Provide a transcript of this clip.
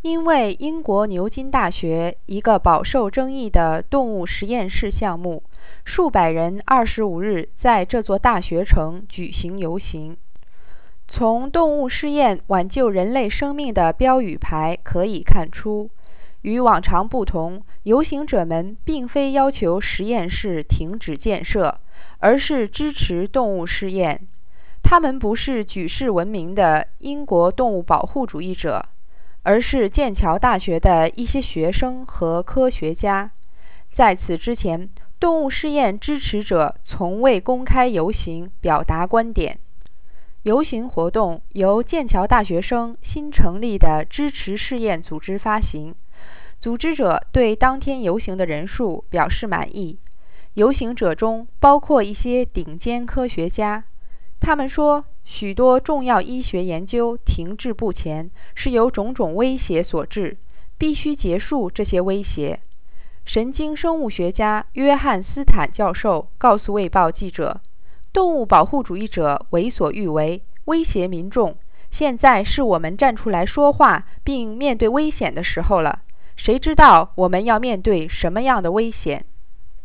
因为英国牛津大学一个饱受争议的动物实验室项目，数百人25日在这座大学城举行游行。从动物试验挽救人类生命的标语牌可以看出，与往常不同，游行者们并非要求实验室停止建设，而是支持动物试验。他们不是举世闻名的英国动物保护主义者，而是剑桥大学的一些学生和科学家。在此之前，动物试验支持者从未公开游行表达观点。游行活动由剑桥大学生新成立的支持试验组织发行，组织者对当天游行的人数表示满意。游行者中包括一些顶尖科学家，他们说，许多重要医学研究停滞不前，是由种种威胁所致，必须结束这些威胁。神经生物学家约翰斯坦教授告诉卫报记者，动物保护主义者为所欲为，威胁民众。现在是我们站出来说话并面对危险的时候了。谁知道我们要面对什么样的危险？